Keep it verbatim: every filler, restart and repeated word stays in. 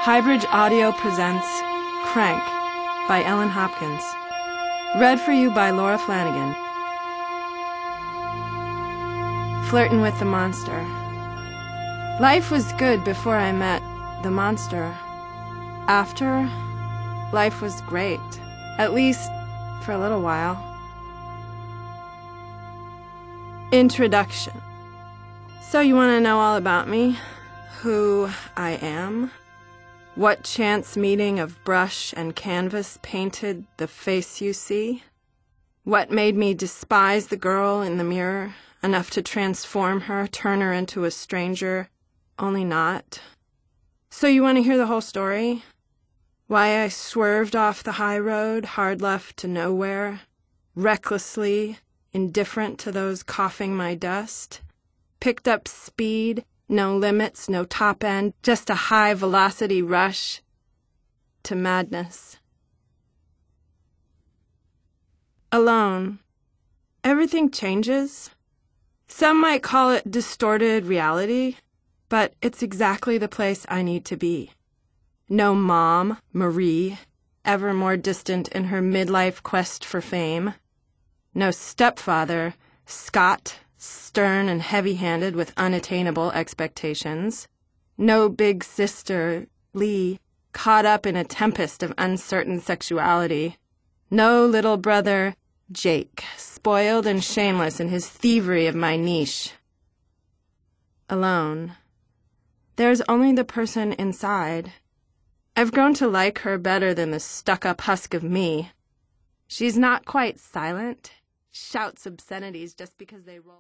Highbridge Audio presents Crank by Ellen Hopkins. Read for you by Laura Flanagan. Flirtin' with the monster. Life was good before I met the monster. After, life was great. At least, for a little while. Introduction. So you want to know all about me? Who I am? What chance meeting of brush and canvas painted the face you see? What made me despise the girl in the mirror enough to transform her, turn her into a stranger, only not? So you want to hear the whole story? Why I swerved off the high road, hard left to nowhere, recklessly indifferent to those coughing my dust, picked up speed, no limits, no top end, just a high-velocity rush to madness. Alone. Everything changes. Some might call it distorted reality, but it's exactly the place I need to be. No mom, Marie, ever more distant in her midlife quest for fame. No stepfather, Scott, stern and heavy-handed with unattainable expectations. No big sister, Lee, caught up in a tempest of uncertain sexuality. No little brother, Jake, spoiled and shameless in his thievery of my niche. Alone. There's only the person inside. I've grown to like her better than the stuck-up husk of me. She's not quite silent, shouts obscenities just because they roll.